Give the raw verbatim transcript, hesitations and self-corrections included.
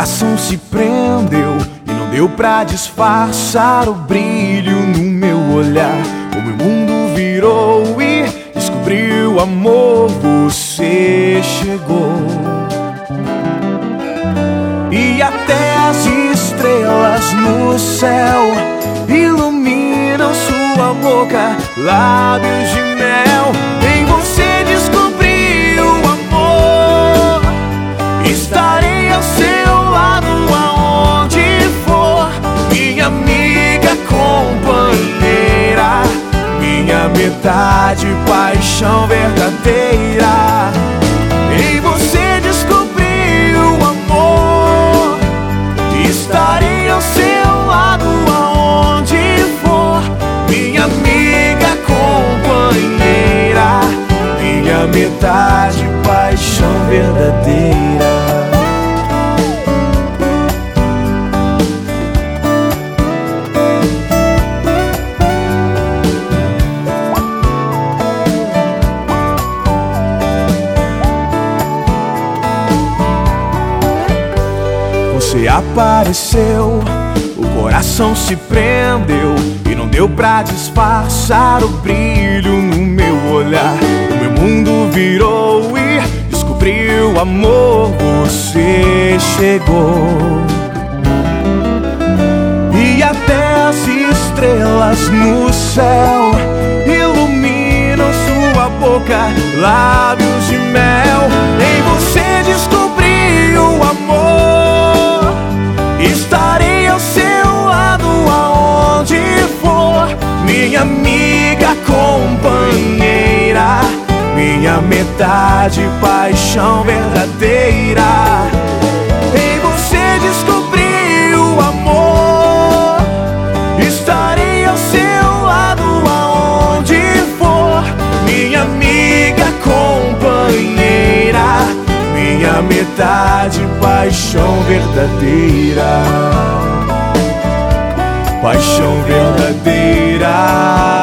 coração se prendeu e não deu pra disfarçar o brilho no meu olhar. O meu mundo virou e descobriu amor, você chegou. E até as estrelas no céu iluminam sua boca, lábios de mel. Em você descobri o amor. Estarei ao seu lado aonde for, minha amiga companheira, minha metade, paixão verdadeira. Em você descobri o amor. Estarei ao seu lado aonde for, minha amiga companheira, minha metade, paixão verdadeira. Você apareceu, o coração se prendeu e não deu pra disfarçar o brilho no meu olhar. O meu mundo virou e descobriu amor, você chegou. E até as estrelas no céu iluminam sua boca, lábios de mel. Em você descobri o amor. Estarei ao seu lado aonde for, minha amiga companheira, minha metade, paixão verdadeira. Em você descobri o amor. Estarei ao seu lado aonde for, minha amiga companheira, minha metade, paixão verdadeira, paixão verdadeira.